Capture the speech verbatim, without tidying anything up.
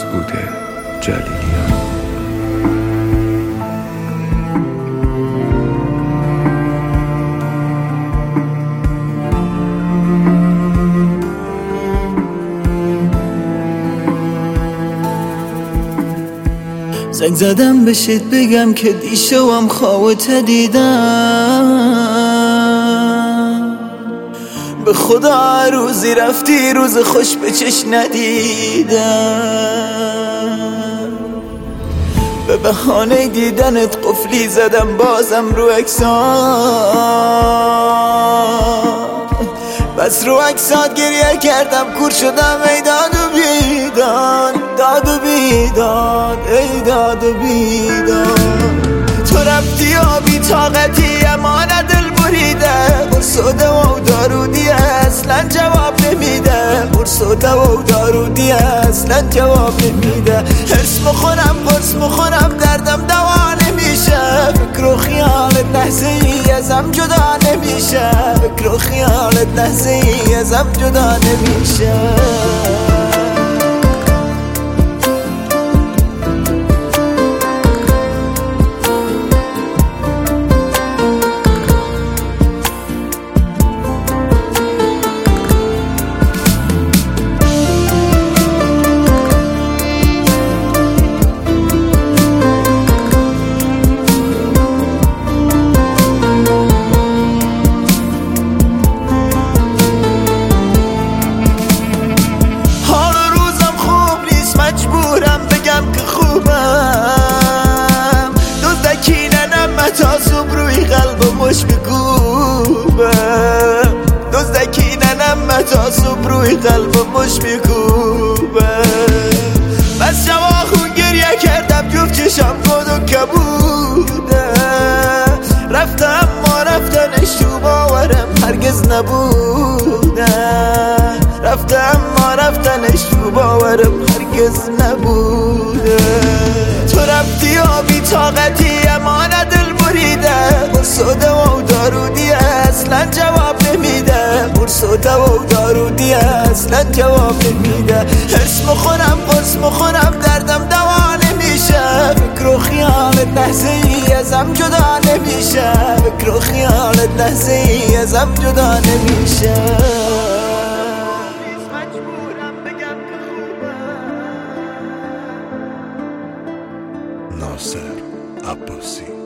مسعود جلیلیان. زنگ زدم بشید بگم که دیشبم خوابت دیدم، به خدا روزی رفتی روز خوش به چش ندیدم. به بهانه دیدنت قفلی زدم بازم رو اکسان، بس رو اکسات گریه کردم کور شدم ای داد و بیداد، داد و بیداد ای داد و بیداد. تو رفتی و بی طاقتی اما نه دل بریده، برسوده و دارودی اصلا جواب نمیده، برسوده و دارودی اصلا جواب نمیده. حرس مخورم قرص مخورم دردم دوا نمیشه، فکر و خیالت لحظه ای ازم جدا نمیشه، فکر و خیالت لحظه ای ازم جدا نمیشه. تا صبح روی قلب مش میکوبم، دزدکی ننم تا صبح روی قلب مش میکوبم. بس شبا خون گریه کردم جفت چشم گود و کبوده، رفتم ما رفتنش تو باورم هرگز نبوده، رفتم ما رفتنش تو باورم هرگز نبوده. تو رفتی و بی طاقتی اما نه دل بریده، برسوده و دارودی اصلا جواب نمیده، برسوده و دارودی اصلا جواب نمیده. حرس مخورم قرص مخورم دردم دوا نمیشه، فکر و خیالت لحظه ای ازم جدا نمیشه، فکر و خیالت لحظه ای ازم جدا نمیشه. ناصر عباسی.